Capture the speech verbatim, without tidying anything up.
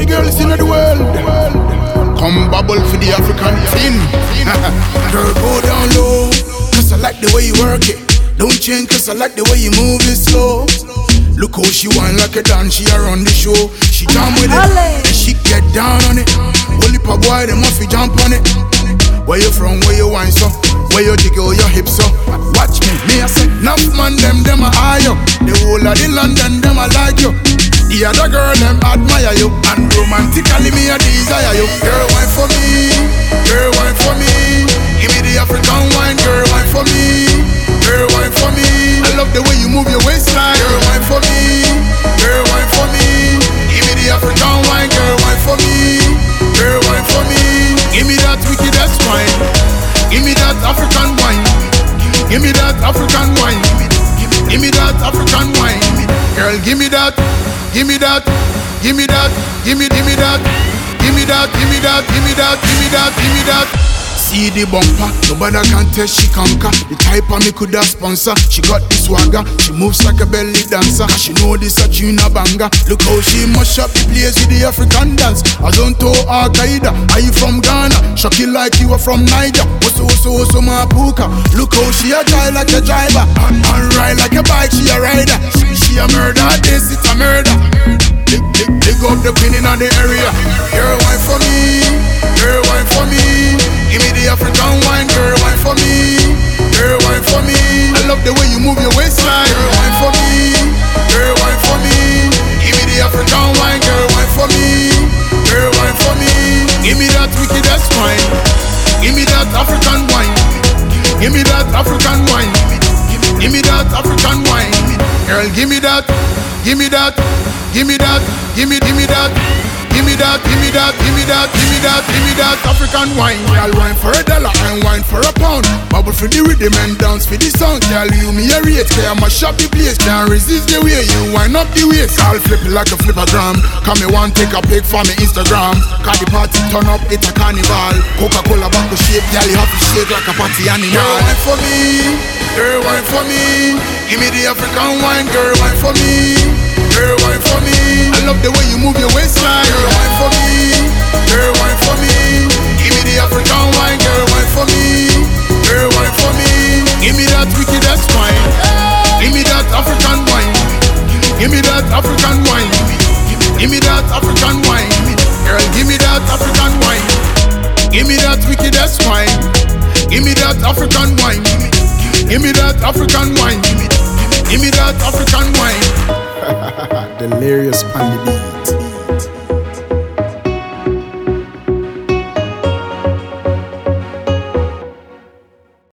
the girls in the world. Come bubble for the African fin. Girl, go down low, cause I like the way you work it. Don't change cause I like the way you move it slow. Look how she whine like a dance, she around the show. She jam with it, and she get down on it. Holy pa boy, they must fi jump on it. Where you from, where you whine so? Where you jiggle your hips so? Watch me, me I say, enough man them, them a eye you. The whole of the London, them a like you. The other girl, them admire you. And romantically me a desire you. Girl, whine for me, girl, whine for me. Give me the African wine, girl, whine for me. Girl, whine for me. I love the way you move your waistline. Girl, whine for me. Girl, whine for me. Give me the African wine, girl, whine for me. Girl, whine for me. Give me that wickedest wine. Give me that African wine. Give me that African wine. Give me that African wine. Girl, give me that. Give me that. Give me that. Give me, give me that. Give me that. Give me that. Give me that. Give me that. Give me that. See the bumper, nobody can test she conquer. The type of me coulda sponsor. She got the swagger, she moves like a belly dancer. She know this a tuna banger. Look how she mash up the place with the African dance. Azonto Al Qaeda, are you from Ghana? Shock it like you are from Niger. Oso oso oso mapuka. Look how she a drive like a driver, and, and ride like a bike. She a rider. She, she a murder. This it a murder. Dig, dig, dig up the pin in the area. Girl, wine for me. Girl, wine for me. Give me the African wine, girl, wine for me. Girl, wine for me. I love the way you move your waistline. Girl, wine for me. Girl, wine for me. Give me the African wine, girl, wine for me. Girl, wine for me. Give me that wickedest wine. Give me that African wine. Give me that African wine. Give me that African wine. Girl, give me that. Give me that. Give me that. Give me, give me that. Give me that, give me that, give me that, give me that, give me that African wine. Girl, wine for a dollar and wine for a pound. Bubble for the rhythm and dance for the sound. Girl, you me a rate, cause I'm a shop the place. Can't resist the way you wind up the waist. I'll flip it like a flippergram. Come me one take a pic for me Instagram. Cause the party turn up, it's a carnival. Coca-Cola back to shape, girl, you have to shake like a party animal. Girl, wine for me, girl, wine for me. Give me the African wine, girl, wine for me. Girl, wine for me. I love the way you move your waistline. Girl, wine for me. Girl, wine for me. Give me the African wine. Girl, wine for me. Girl, wine for me. Give me that wickedest wine. Give me that African wine. Give me that African wine. Give me that African wine. Girl, give me that African wine. Give me that wickedest wine. Give me that African wine. Give me that African wine. Give me that African wine. Delirious on the beat.